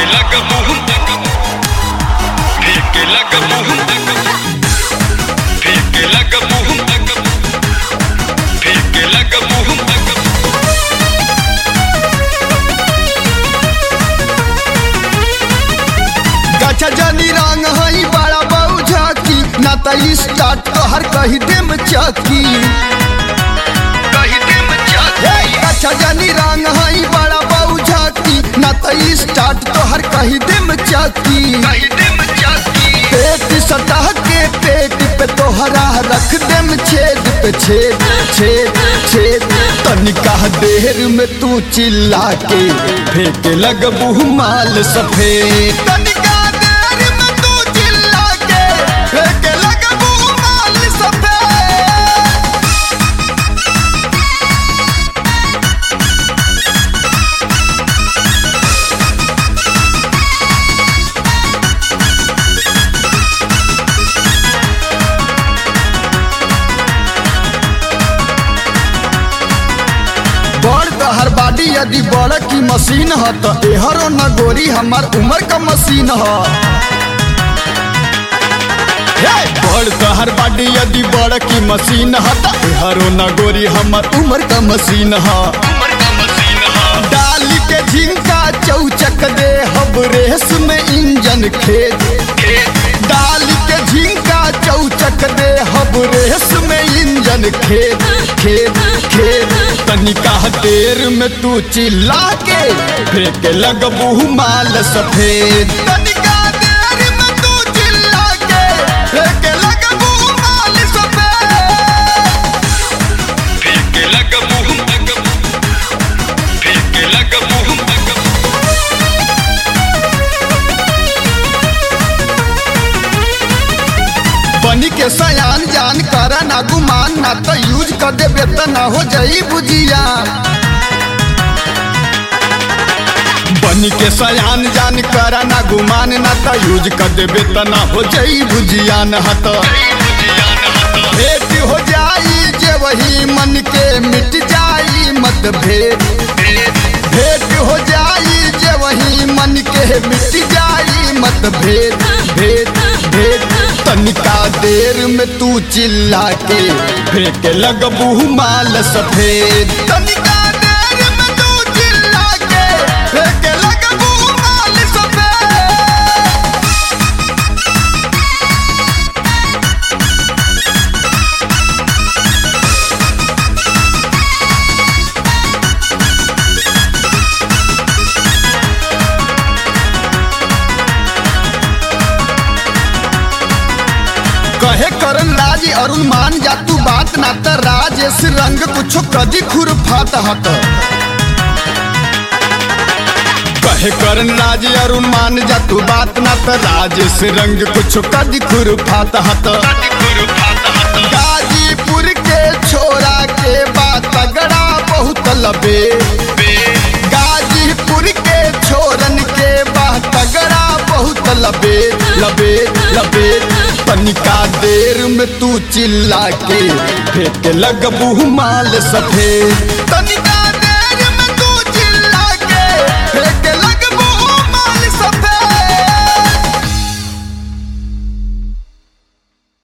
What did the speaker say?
गचा जनी रंग हई बड़ा बहु झाकी ना त स्टार्ट तोहर कही देम चकी गचा जनी रंग हई बड़ा बहु झाकी ना त स्टार्ट तोहर कही देम चकी पेट सतह के पेट पे तोहरा रख देम छेद पे छेद छेद छेद तनिका देर में तू चिल्ला के फेंके लगबू माल सफेद तनिका देर में तू चिल्ला के फेंके लगबू माल सफेद। हर बाडी यदि बड़ की मशीन ह तो एहरो न गोरी हमार उम्र का मशीन ह बड़ हर बाडी यदि बड़ की मशीन ह तो एहरो न गोरी हमार उम्र का मशीन ह डाली के झिंका चौचक दे हब रेस में इंजन खेद डाली के झिंका चौचक दे हब रेस में इंजन खेद खेद खेद तनिका देर में तू चिल्ला के फेंके लगबू माल सफेद तनिका देर में तू चिल्ला के फेंके लगबू माल सफेद फेंके लगबू फेंके लगबू। बनी के सयान जान कर ना गुमान ना तो यूज कर देबे त ना हो जाई बुझिया बनी के सयान जान कर ना गुमान ना तो यूज कर देबे त ना हो जाई बुझिया न हत भेंट हो जाई जे वही मन के मिट जाई मतभेद भेंट हो जाई जे वही मन के मिट जाई मतभेद भेद भेद तनिका देर में तू चिल्ला के फेंके लगबू माल सफेद तनिका देर में तू चिल्ला के फेंके लगबू माल सफेद। कहे करन राज अरुण मान जा तू बात ना त राजेश रंग कुछो कदी खुरफात हत कहे करन राज अरुण मान जा तू बात ना त राजेश रंग कुछो कदी खुरफात हत गाजीपुर के छोरा के बात तगड़ा बहुत लबे गाजीपुर के छोरन के बात तगड़ा बहुत लबे लबे लबे तनिका देर में तू चिल्ला के फेंके लगबू माल सफेद।